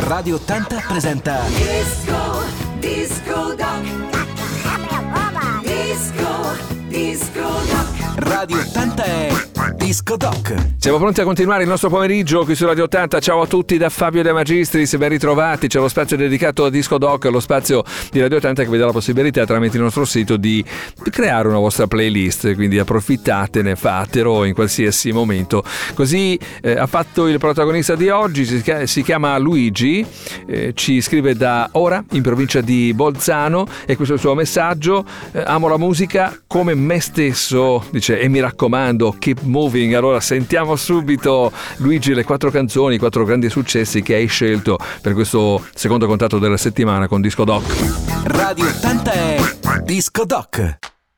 Radio 80 presenta Disco Doc. Disco Doc. Radio 80 è Disco Doc. Siamo pronti a continuare il nostro pomeriggio qui su Radio 80. Ciao a tutti da Fabio De Magistris, ben ritrovati. C'è lo spazio dedicato a Disco Doc, lo spazio di Radio 80 che vi dà la possibilità tramite il nostro sito di creare una vostra playlist, quindi approfittatene, fatelo in qualsiasi momento. Così ha fatto il protagonista di oggi, si chiama Luigi, ci scrive da Ora, in provincia di Bolzano, e questo è il suo messaggio: amo la musica come me stesso, dice, e mi raccomando, keep moving. Allora sentiamo subito, Luigi, le 4 canzoni, 4 grandi successi che hai scelto per questo secondo contatto della settimana con Disco Doc. Radio 80 è Disco Doc.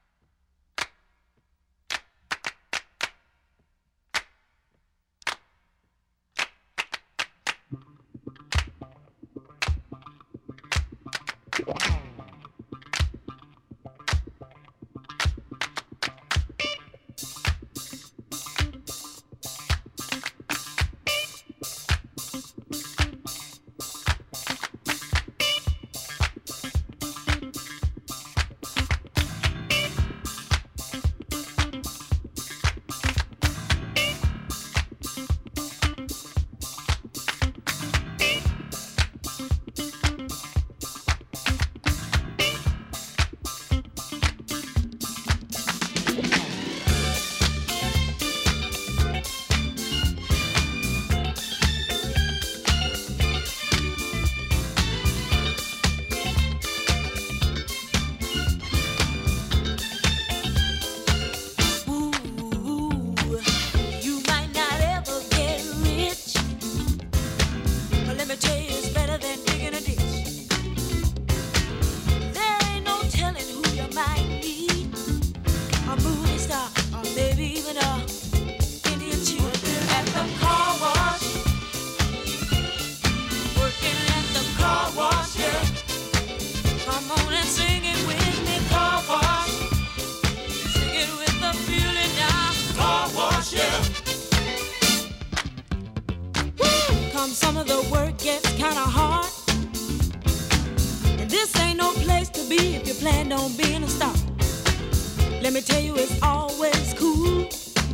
Some of the work gets kinda hard, and this ain't no place to be if you plan on being a star. Let me tell you, it's always cool,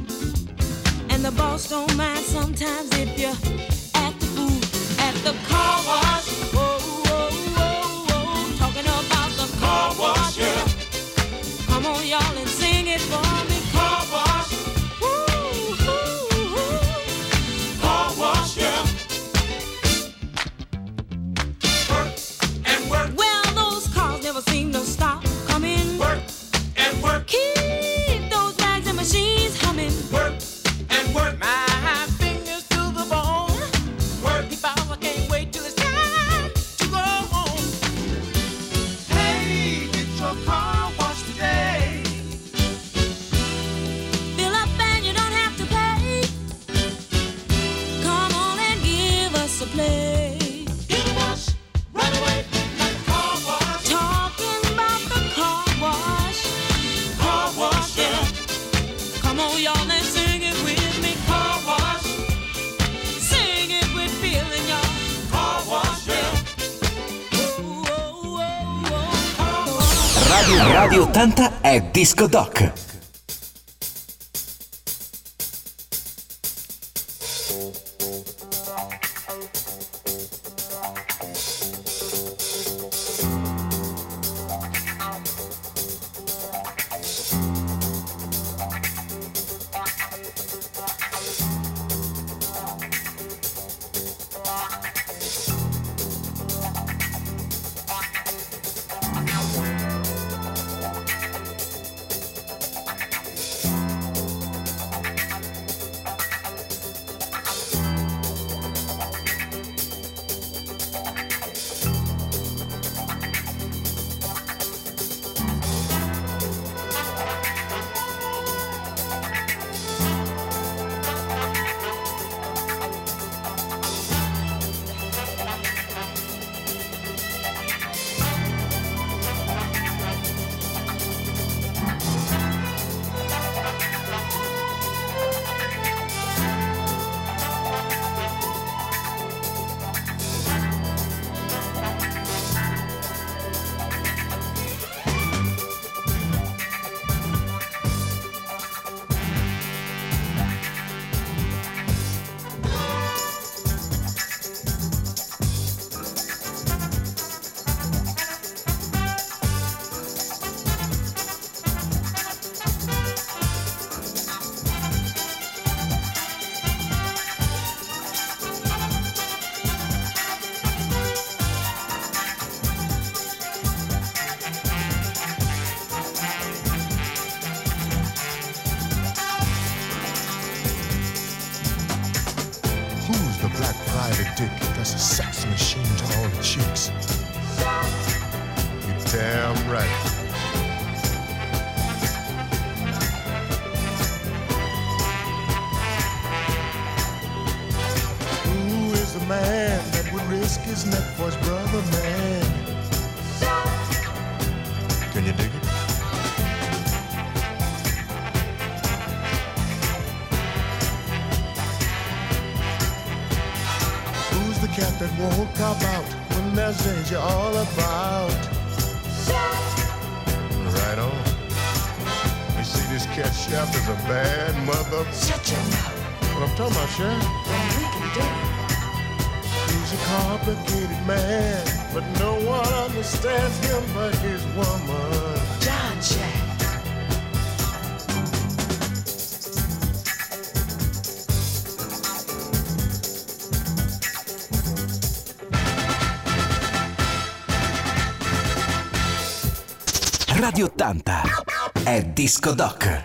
and the boss don't mind sometimes if you act the fool at the car wash. Whoa, whoa, whoa, whoa, talking about the car wash, yeah. Come on, y'all, and sing it for me. Car wash. Woo, woo, woo. Car wash, yeah. Seem to stop coming. Work and work. Keep those bags and machines humming. Work and work. My fingers to the bone. Work. If I can't wait till it's time to go home. Hey, get your car washed today. Fill up and you don't have to pay. Come on and give us a play. Get a wash right away. Come on, y'all, and sing it with me. Car wash. Sing it with feeling, y'all. Car wash, yeah. Oh, oh, oh, oh. Radio 80 è Disco Doc. Ivy Dick, that's a sex machine to all the chicks. You're damn right. Who is the man that would risk his neck for his brother, man? Can you dig it? Who's the cat that won't cop out when there's danger all about? Right on. You see, this cat chef is a bad mother. Shut your mouth. What I'm talking about, Sharon? Then we can do it. He's a complicated man, but no one understands him but his woman. John Shack. Radio 80 è Disco Doc.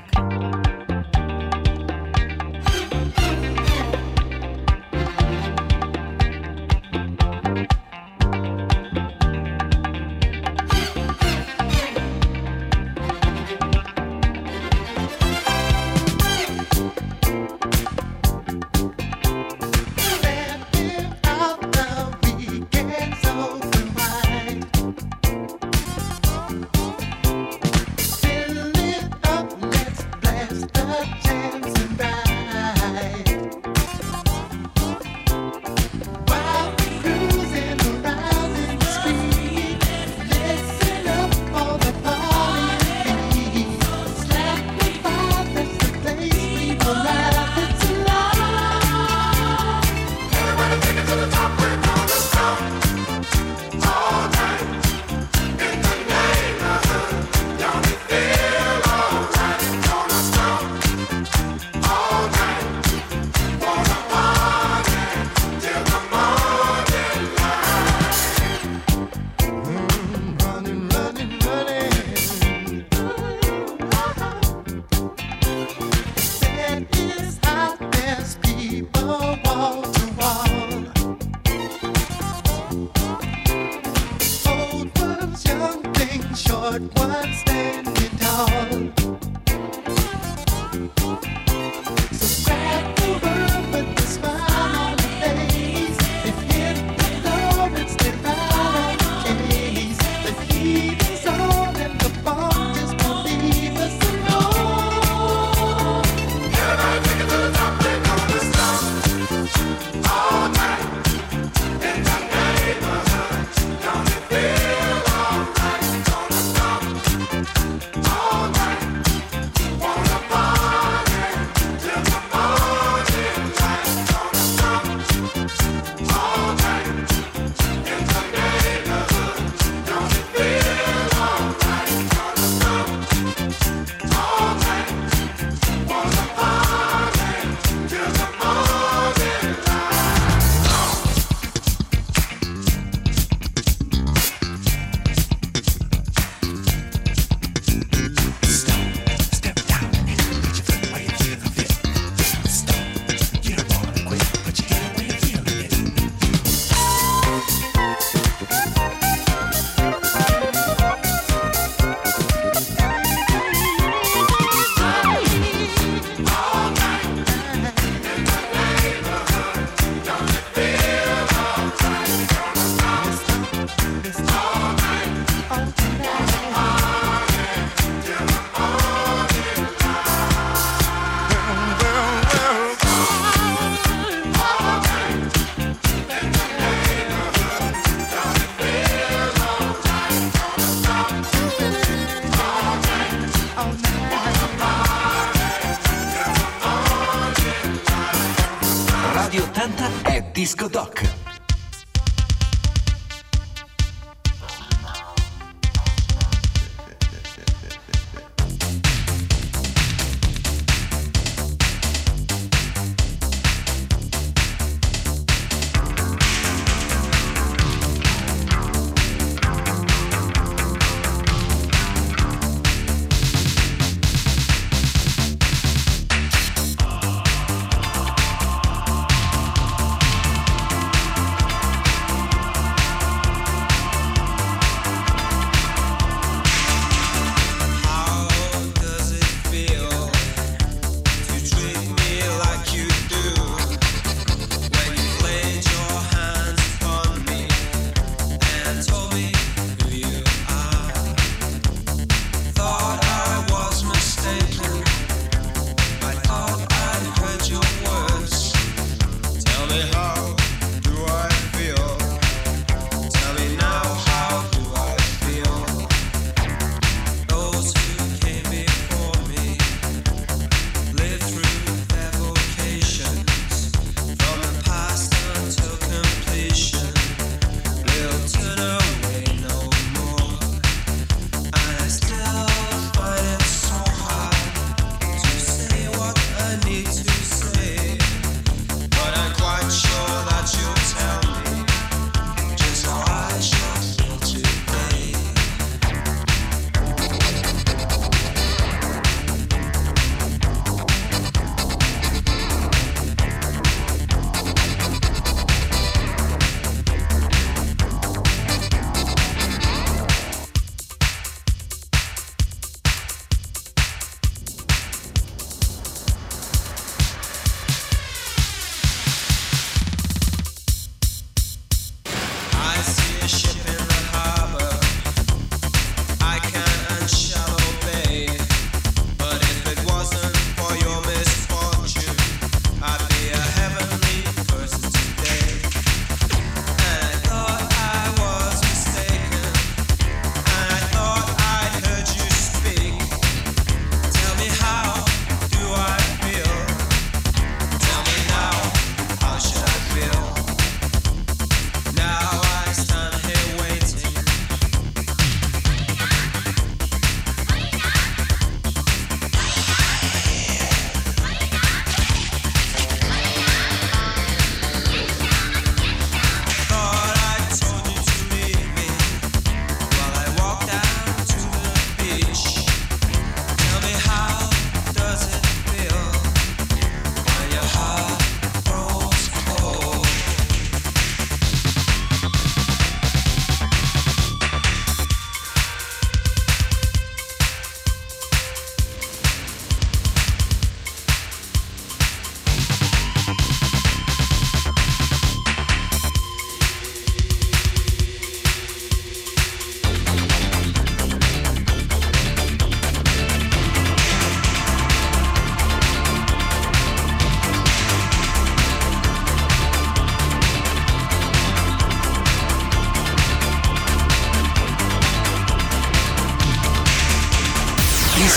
Disco Doc.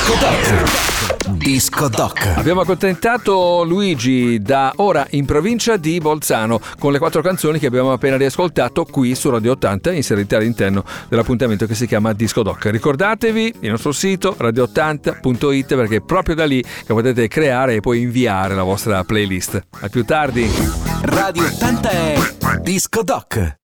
Disco Doc. Disco Doc. Abbiamo accontentato Luigi da ora in provincia di Bolzano con le 4 canzoni che abbiamo appena riascoltato qui su Radio 80, inserite all'interno dell'appuntamento che si chiama Disco Doc. Ricordatevi il nostro sito radio80.it perché è proprio da lì che potete creare e poi inviare la vostra playlist. A più tardi. Radio 80 è Disco Doc.